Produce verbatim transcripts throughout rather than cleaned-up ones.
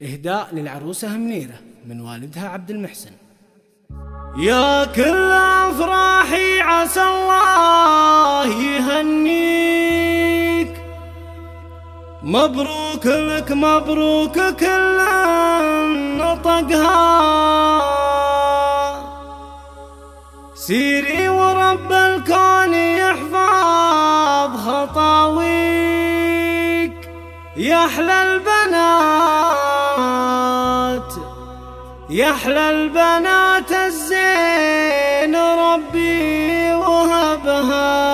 إهداء للعروسة منيرة من والدها عبد المحسن. يا كل أفراحي عسى الله يهنيك، مبروك لك مبروك كل نطقها، سيري ورب الكون يحفظ خطاويك، يا أحلى البنات يا أحلى البنات الزين ربي وهبها.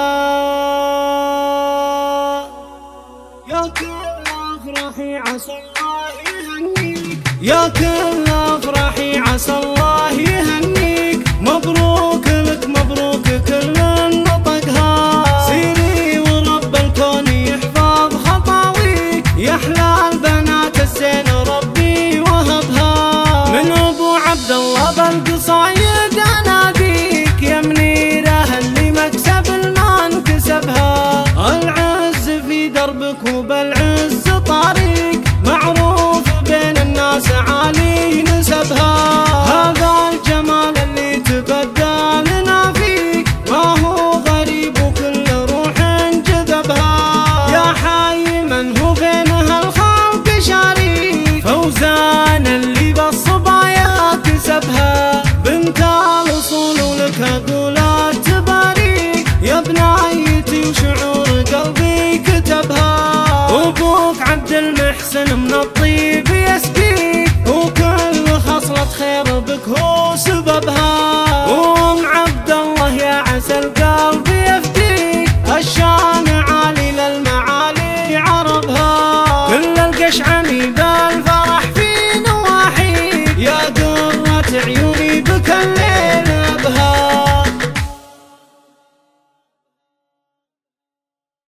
يا كل أفراحي عسى الله يهنيك، يا كل أفراحي عسى الله يهنيك، مبروك لك مبروك كل نطقها، سيري ورب الكون يحفظ خطاويك، يا أحلى البنات الزين ربي وهبها. من أبو عبد الله بالقصايد أناديك، يا منيرة اللي مكسب الما انكسبها، العز في دربك وبالعز طريق، معروف بين الناس عالي نسبها، هذا الجمال اللي تبدى لنا فيك، ما هو غريب وكل روح جذبها، يا حي من هو بين هالخلق شريك، فوزان اللي بالصبايا كسبها، بنت الأصول ولك أقول تباريك، يا بنايتي وشعور قلبي كتبها، أبوك عبد المحسن من الطيب يسقيك، وكل خصلة خير بك هو سببها، وأم عبد الله يا عسى القلب يفديك، الشان عالي للمعالي عربها، كل القشعمي بالفرح في نواحيك، يا قرة عيوني بك الليل